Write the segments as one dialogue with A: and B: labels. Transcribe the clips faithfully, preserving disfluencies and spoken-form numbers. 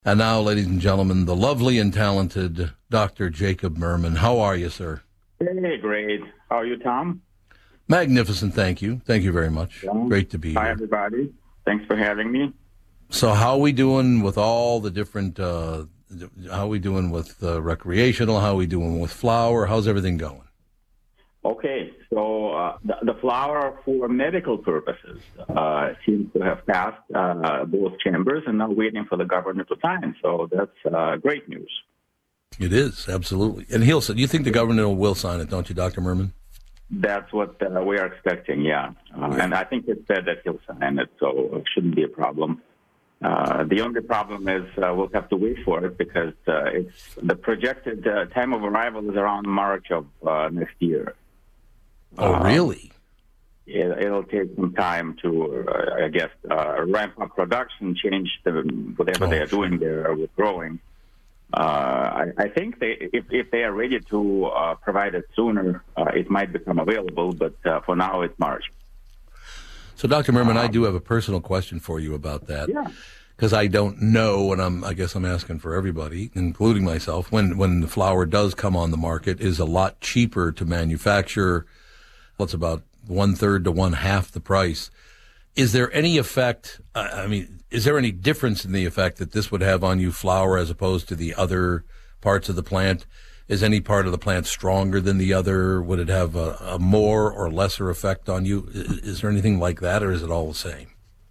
A: And now, ladies and gentlemen, the lovely and talented Doctor Jacob Merman. How are you, sir?
B: Hey, great. How are you, Tom?
A: Magnificent, thank you. Thank you very much.
B: Yeah.
A: Great to be
B: Hi,
A: here.
B: everybody. Thanks for having me.
A: So how are we doing with all the different, uh, how are we doing with uh, recreational? How are we doing with flower? How's everything going?
B: Okay, so uh, the, the flower for medical purposes uh, seems to have passed uh, both chambers and now waiting for the governor to sign. So that's uh, great news.
A: It is, absolutely. And he'll say, you think the governor will sign it, don't you, Doctor Merman?
B: That's what uh, we are expecting, yeah. Uh, and I think it said that he'll sign it, so it shouldn't be a problem. Uh, the only problem is uh, we'll have to wait for it because uh, it's the projected uh, time of arrival is around March of uh, next year.
A: Oh,
B: um,
A: really?
B: It, it'll take some time to, uh, I guess, uh, ramp up production, change the, whatever
A: Oh,
B: they are
A: sure.
B: doing there with growing. Uh, I, I think they, if, if they are ready to uh, provide it sooner, uh, it might become available, but uh, for now it's March.
A: So, Doctor Merman, I do have a personal question for you about that.
B: Yeah.
A: Because I don't know, and I'm, I guess I'm asking for everybody, including myself, when, when the flower does come on the market, is a lot cheaper to manufacture. What's about one-third to one-half the price. Is there any effect, uh, I mean, is there any difference in the effect that this would have on you, flower, as opposed to the other parts of the plant? Is any part of the plant stronger than the other? Would it have a, a more or lesser effect on you? Is, is there anything like that, or is it all the same?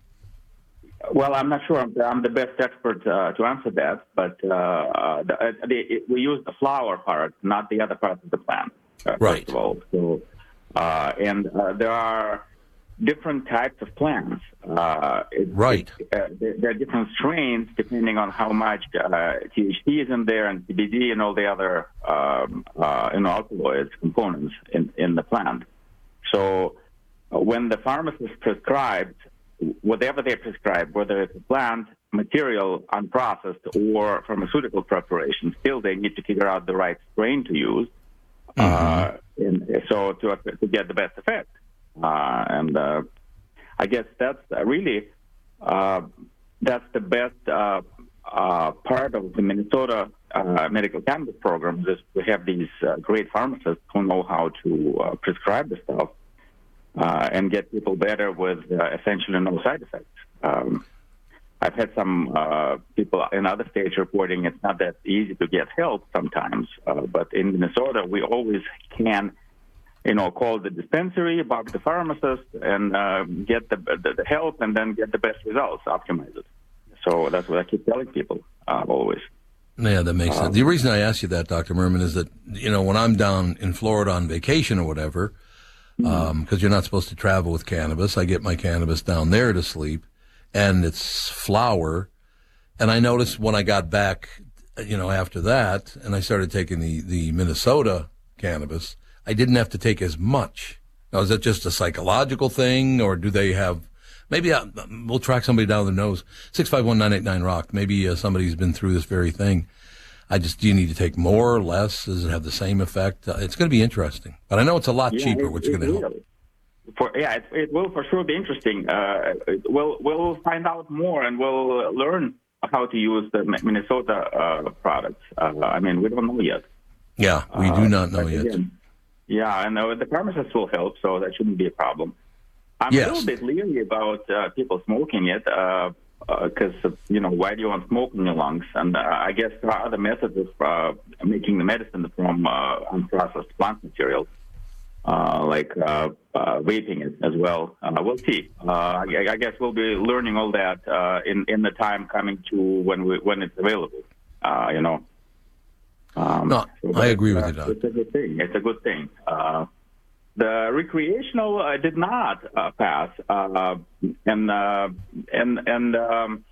B: Well, I'm not sure I'm, I'm the best expert uh, to answer that, but uh, the, uh, the, we use the flower part, not the other parts of the plant, uh,
A: Right.
B: first of all. So, uh, and uh, there are different types of plants. Uh, it,
A: Right.
B: It, uh, there, there are different strains depending on how much uh, T H C is in there and C B D and all the other um, uh, you know, alkaloids components in, in the plant. So uh, when the pharmacist prescribes whatever they prescribe, whether it's a plant, material, unprocessed, or pharmaceutical preparation, still they need to figure out the right strain to use, mm-hmm. uh, and so to, to get the best effect. Uh, and uh, I guess that's really uh, that's the best uh, uh, part of the Minnesota uh, medical cannabis programs is we have these uh, great pharmacists who know how to uh, prescribe the stuff uh, and get people better with uh, essentially no side effects. Um, I've had some uh, people in other states reporting it's not that easy to get help sometimes, uh, but in Minnesota we always can, you know, call the dispensary, bug the pharmacist, and uh, get the, the the help, and then get the best results, optimize it. So that's what I keep telling people uh, always.
A: Yeah, that makes um, sense. The reason I ask you that, Doctor Merman, is that, you know, when I'm down in Florida on vacation or whatever, because um, you're not supposed to travel with cannabis, I get my cannabis down there to sleep, and it's flower. And I noticed when I got back, you know, after that, and I started taking the, the Minnesota cannabis, I didn't have to take as much. Now, is that just a psychological thing, or do they have, maybe I, we'll track somebody down their nose, six five one, nine eight nine, rock. Maybe uh, somebody's been through this very thing. I just, do you need to take more or less? Does it have the same effect? Uh, it's going to be interesting. But I know it's a lot
B: yeah,
A: cheaper,
B: it,
A: which is going to
B: will.
A: help.
B: For, yeah, it, it will for sure be interesting. Uh, we'll, we'll find out more, and we'll learn how to use the Minnesota uh, products. Uh, I mean, we don't know yet.
A: Yeah, we do not know
B: uh,
A: yet.
B: Again, yeah, and uh, the pharmacists will help, so that shouldn't be a problem. I'm
A: yes.
B: a little bit leery about uh, people smoking it, because, uh, uh, you know, why do you want smoke in your lungs? And uh, I guess there are other methods of uh, making the medicine from uh, unprocessed plant material, uh, like uh, uh, vaping it as well. Uh, we'll see. Uh, I, I guess we'll be learning all that uh, in, in the time coming to when we, when it's available, uh, you know. Um,
A: no,
B: so
A: I agree with
B: uh,
A: you, Doc.
B: It's a good thing. It's a good thing. Uh, the recreational uh, did not uh, pass, uh, and uh, and and um,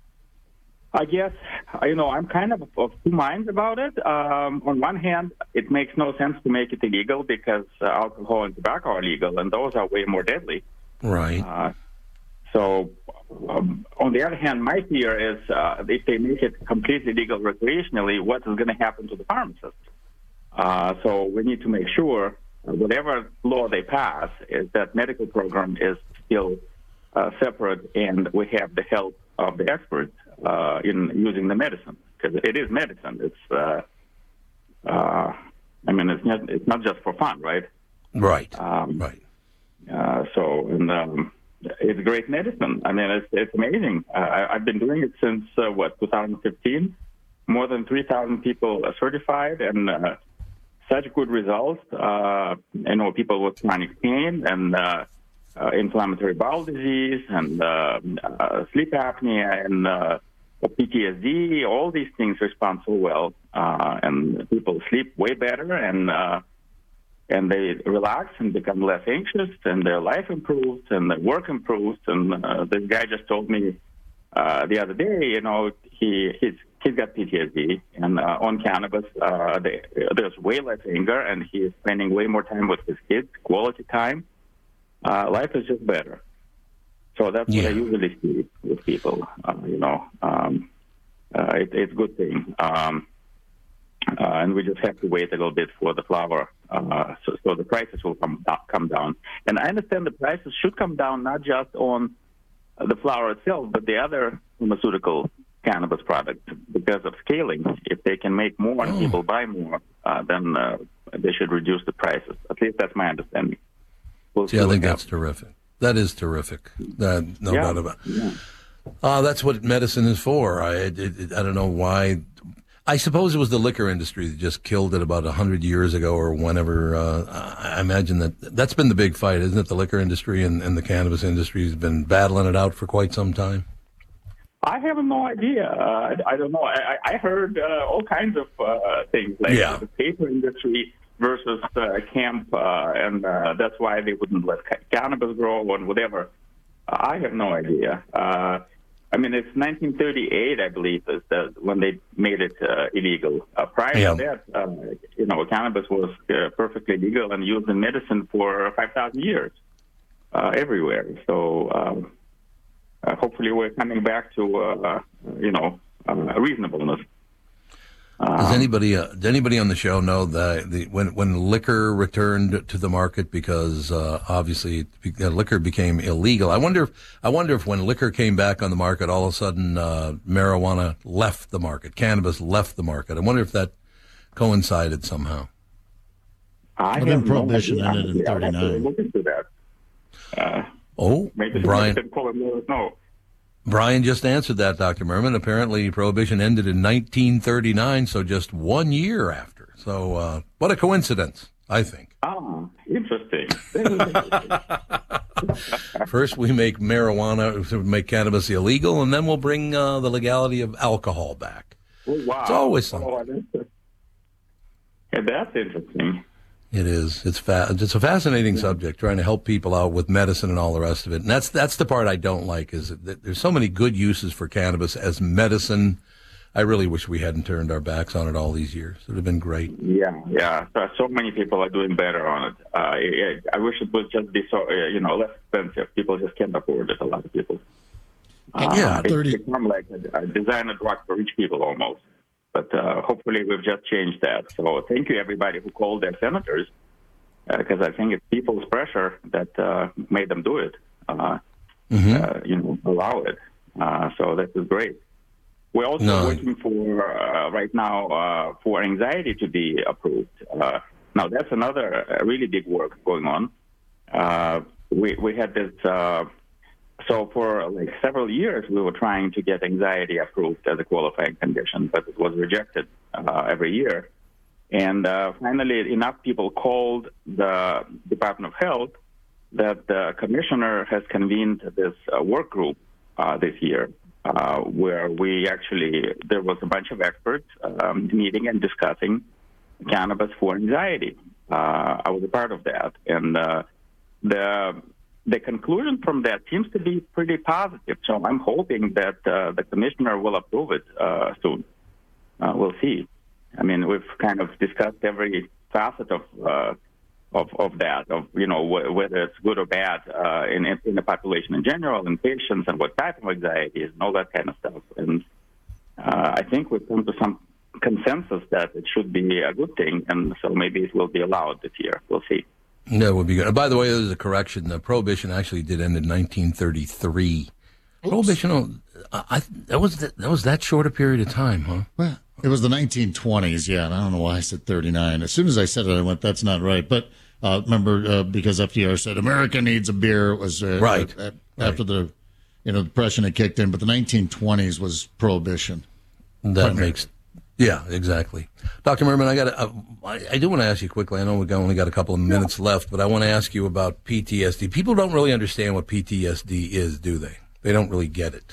B: I guess you know I'm kind of of two minds about it. Um, on one hand, it makes no sense to make it illegal because uh, alcohol and tobacco are legal, and those are way more deadly.
A: Right.
B: Uh, so, um, on the other hand, my fear is uh, if they make it completely legal recreationally, what is going to happen to the pharmacist? Uh, so we need to make sure uh, whatever law they pass is that medical program is still uh, separate, and we have the help of the experts uh, in using the medicine, because it is medicine. It's, uh, uh, I mean, it's not it's not just for fun, right?
A: Right.
B: Um,
A: right.
B: Uh, so, and um, it's great medicine. I mean, it's it's amazing. Uh, I, I've been doing it since uh, what two thousand fifteen. More than three thousand people are certified, and uh, such good results. Uh, you know, people with chronic pain and uh, uh, inflammatory bowel disease and uh, uh, sleep apnea and uh, P T S D. All these things respond so well, uh, and people sleep way better, and uh, and they relax and become less anxious, and their life improves, and their work improves. And uh, this guy just told me uh, the other day, you know, he he's he's got P T S D, and uh, on cannabis, uh, they, there's way less anger, and he is spending way more time with his kids, quality time. Uh, life is just better. So that's
A: yeah.
B: what I usually see with people. Uh, you know, um, uh, it, it's a good thing, um, uh, and we just have to wait a little bit for the flower, uh, so, so the prices will come come down. And I understand the prices should come down not just on the flower itself, but the other pharmaceutical cannabis products, because of scaling. If they can make more and
A: oh.
B: people buy more, uh, then uh, they should reduce the prices. At least that's my understanding. We'll
A: See, I think that's terrific. That is terrific. Uh, no
B: yeah.
A: doubt about it.
B: Yeah.
A: Uh, that's what medicine is for. I, it, it, I don't know why. I suppose it was the liquor industry that just killed it about a hundred years ago or whenever. Uh, I imagine that that's been the big fight, isn't it? The liquor industry and, and the cannabis industry has been battling it out for quite some time.
B: I have no idea. Uh, I, I don't know. I, I heard uh, all kinds of uh, things, like
A: yeah.
B: the paper industry versus uh, hemp, uh, and uh, that's why they wouldn't let cannabis grow and whatever. Uh, I have no idea. Uh, I mean, it's nineteen thirty-eight, I believe, is the, when they made it uh, illegal. Uh, prior
A: yeah.
B: to that, uh, you know, cannabis was uh, perfectly legal and used in medicine for five thousand years uh, everywhere. So um, uh, hopefully we're coming back to, uh, you know, uh, reasonableness.
A: Does anybody uh, does anybody on the show know that the, when when liquor returned to the market, because uh, obviously uh, liquor became illegal? I wonder if, I wonder if when liquor came back on the market, all of a sudden uh, marijuana left the market, cannabis left the market. I wonder if that coincided somehow.
B: I
C: well, then prohibition no ended in thirty-nine.
B: Look into that. Uh,
A: oh,
B: maybe
A: Brian.
B: No.
A: Brian just answered that, Doctor Mermin. Apparently, Prohibition ended in nineteen thirty-nine, so just one year after. So, uh, what a coincidence, I think.
B: Ah, interesting.
A: First, we make marijuana, make cannabis illegal, and then we'll bring uh, the legality of alcohol back.
B: Oh, wow.
A: It's always something.
B: Oh, that's, yeah, that's interesting.
A: It is. It's fa- It's a fascinating yeah. subject, trying to help people out with medicine and all the rest of it. And that's that's the part I don't like, is that there's so many good uses for cannabis as medicine. I really wish we hadn't turned our backs on it all these years. It would have been great.
B: Yeah, yeah. So, so many people are doing better on it. Uh, I, I wish it would just be so, uh, you know, less expensive. People just can't afford it. A lot of people. Uh,
A: yeah,
B: thirty. It's become like a, a designer drug for rich people almost. But uh, hopefully we've just changed that. So thank you, everybody who called their senators, because uh, I think it's people's pressure that uh, made them do it, uh, mm-hmm. uh, you know, allow it. Uh, so that is great. We're also
A: no.
B: working for, uh, right now, uh, for anxiety to be approved. Uh, now, that's another uh, really big work going on. Uh, we, we had this... Uh, So for like several years, we were trying to get anxiety approved as a qualifying condition, but it was rejected uh, every year. And uh, finally, enough people called the Department of Health that the commissioner has convened this uh, work group uh, this year, uh, where we actually, there was a bunch of experts um, meeting and discussing cannabis for anxiety. Uh, I was a part of that. And uh, the... The conclusion from that seems to be pretty positive, so I'm hoping that uh, the commissioner will approve it uh, soon. Uh, we'll see. I mean, we've kind of discussed every facet of uh, of, of that, of you know wh- whether it's good or bad uh, in in the population in general, in patients, and what type of anxiety is, and all that kind of stuff. And uh, I think we've come to some consensus that it should be a good thing, and so maybe it will be allowed this year. We'll see.
A: That would be good. By the way, there's a correction. The Prohibition actually did end in nineteen thirty-three. Oops. Prohibition, I, that was that, that was that short a period of time, huh?
C: Well, it was the nineteen twenties, yeah, and I don't know why I said thirty-nine. As soon as I said it, I went, that's not right. But uh, remember, uh, because F D R said, America needs a beer, it was uh,
A: right.
C: uh, after right. the you know depression had kicked in, but the nineteen twenties was Prohibition.
A: That primarily. makes, yeah, exactly. Doctor Mermin, I got uh, I, I do want to ask you quickly, I know we've only got a couple of minutes yeah. left, but I want to ask you about P T S D. People don't really understand what P T S D is, do they? They don't really get it.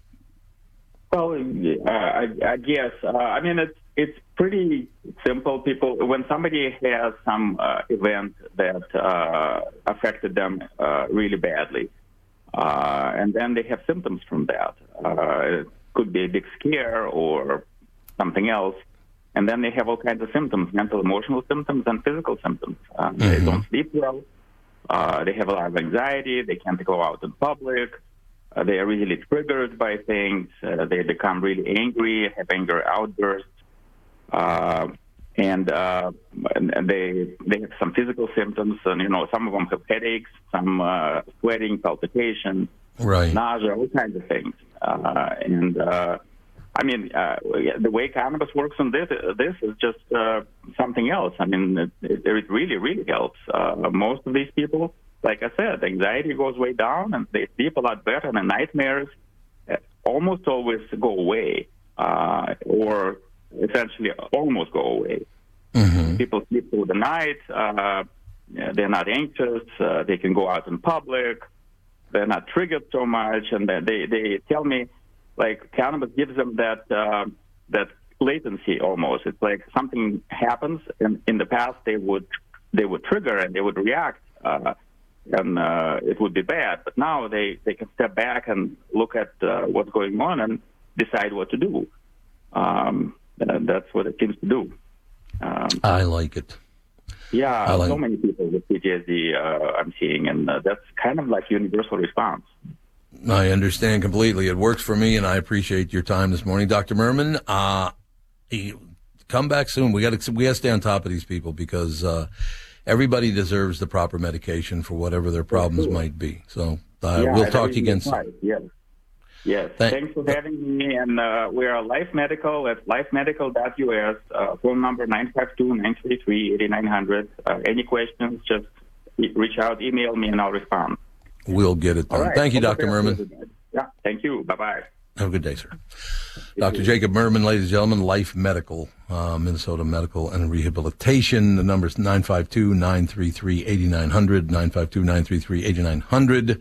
B: Well, uh, I, I guess. Uh, I mean, it's it's pretty simple. People, when somebody has some uh, event that uh, affected them uh, really badly, uh, and then they have symptoms from that. Uh, it could be a big scare or something else, and then they have all kinds of symptoms: mental, emotional symptoms, and physical symptoms. Uh, mm-hmm. They don't sleep well. Uh, they have a lot of anxiety. They can't go out in public. Uh, they are easily triggered by things. Uh, they become really angry, have anger outbursts, uh, and, uh, and they they have some physical symptoms. And you know, some of them have headaches, some uh, sweating, palpitations,
A: right.
B: nausea, all kinds of things. Uh, and uh, I mean, uh, the way cannabis works on this this is just uh, something else. I mean, it, it, it really, really helps. Uh, most of these people, like I said, anxiety goes way down, and they sleep a lot better, and the nightmares almost always go away, uh, or essentially almost go away.
A: Mm-hmm.
B: People sleep through the night. Uh, they're not anxious. Uh, they can go out in public. They're not triggered so much, and they they tell me, like, cannabis gives them that uh, that latency almost. It's like something happens, and in the past they would they would trigger and they would react. Uh, and uh, it would be bad. But now they, they can step back and look at uh, what's going on and decide what to do. Um, and that's what it seems to do. Um,
A: I like it.
B: Yeah,
A: I like
B: so many people with P T S D uh, I'm seeing, and uh, that's kind of like universal response.
A: I understand completely. It works for me, and I appreciate your time this morning. Doctor Mermin, uh, come back soon. We got to we got to stay on top of these people because uh, everybody deserves the proper medication for whatever their problems might be. So uh,
B: yeah,
A: we'll talk to you again soon.
B: Right. Yes. Yes.
A: Thank-
B: Thanks for having me. And uh, we are Life Medical at life medical dot U S. Uh, phone number nine five two, nine three three, eight nine zero zero. Uh, any questions, just reach out, email me, and I'll respond.
A: We'll get it done.
B: Right.
A: Thank you, Doctor Mermin.
B: Yeah, thank you. Bye-bye.
A: Have a good day, sir. Doctor Jacob Mermin, ladies and gentlemen, Life Medical, uh, Minnesota Medical and Rehabilitation. The number is nine five two, nine three three, eight nine zero zero, nine five two, nine three three, eight nine zero zero.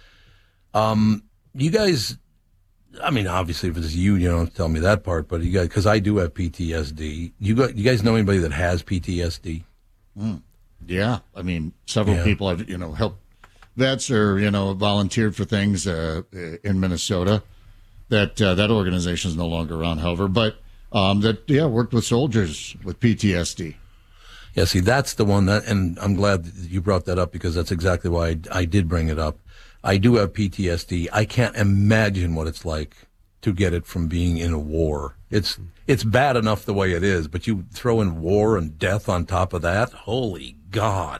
A: Um, you guys, I mean, obviously, if it's you, you don't tell me that part, but you guys, because I do have P T S D. You got, you guys know anybody that has P T S D?
C: Mm. Yeah, I mean, several
A: Yeah.
C: people I've, you know, helped vets or, you know, volunteered for things uh, in Minnesota. That uh, that organization is no longer around, however, but um, that, yeah, worked with soldiers with P T S D.
A: Yeah, see, that's the one that, and I'm glad that you brought that up because that's exactly why I, I did bring it up. I do have P T S D. I can't imagine what it's like to get it from being in a war. It's it's bad enough the way it is, but you throw in war and death on top of that. Holy God!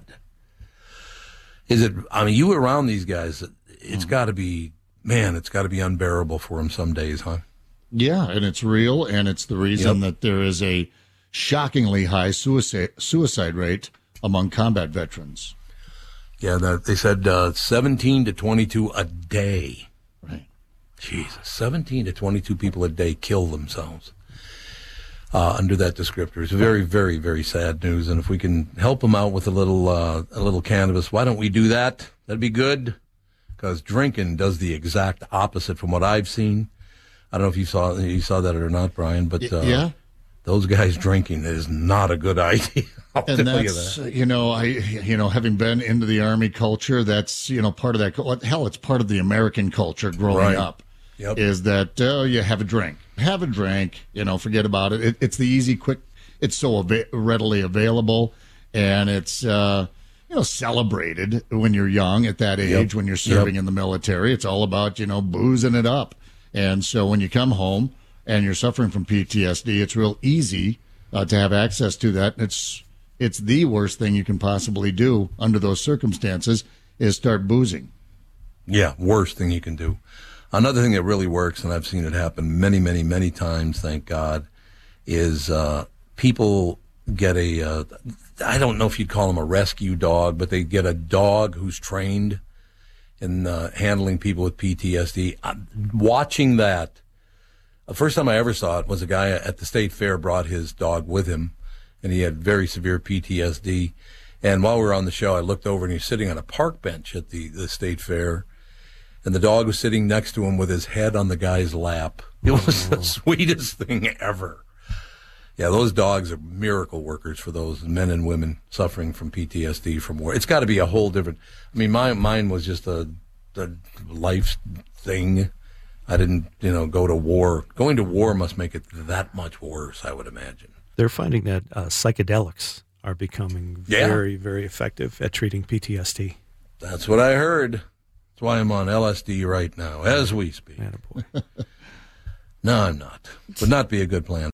A: Is it? I mean, you were around these guys. It's mm. got to be, man. It's got to be unbearable for them some days, huh?
C: Yeah, and it's real, and it's the reason
A: Yep.
C: that there is a shockingly high suicide suicide rate among combat veterans.
A: Yeah, that, they said uh, seventeen to twenty-two a day.
C: Right.
A: Jesus, seventeen to twenty-two people a day kill themselves uh, under that descriptor. It's very, very, very sad news. And if we can help them out with a little, uh, a little cannabis, why don't we do that? That'd be good. Because drinking does the exact opposite from what I've seen. I don't know if you saw you saw that or not, Brian, but uh,
C: yeah,
A: those guys drinking is not a good idea. I'll
C: and
A: tell you
C: that's
A: that.
C: you know I you know having been into the Army culture, that's you know part of that. Hell, it's part of the American culture growing
A: Right.
C: up.
A: Yep.
C: Is that oh you have a drink, have a drink, you know, forget about it. it it's the easy, quick. It's so ava- readily available, and it's uh, you know celebrated when you're young at that age
A: Yep.
C: when you're serving
A: Yep.
C: in the military. It's all about you know boozing it up, and so when you come home and you're suffering from P T S D, it's real easy uh, to have access to that. And it's it's the worst thing you can possibly do under those circumstances is start boozing.
A: Yeah, worst thing you can do. Another thing that really works, and I've seen it happen many, many, many times, thank God, is uh, people get a, uh, I don't know if you'd call them a rescue dog, but they get a dog who's trained in uh, handling people with P T S D. I'm watching that, the first time I ever saw it was a guy at the state fair brought his dog with him, and he had very severe P T S D. And while we were on the show, I looked over, and he was sitting on a park bench at the, the state fair, and the dog was sitting next to him with his head on the guy's lap. It was the sweetest thing ever. Yeah, those dogs are miracle workers for those men and women suffering from P T S D from war. It's got to be a whole different. I mean, my mine was just a, a life thing. I didn't, you know, go to war. Going to war must make it that much worse, I would imagine.
D: They're finding that uh, psychedelics are becoming very, yeah. very effective at treating P T S D.
A: That's what I heard. That's why I'm on L S D right now, as we speak.
D: Attaboy.
A: No, I'm not. Would not be a good plan.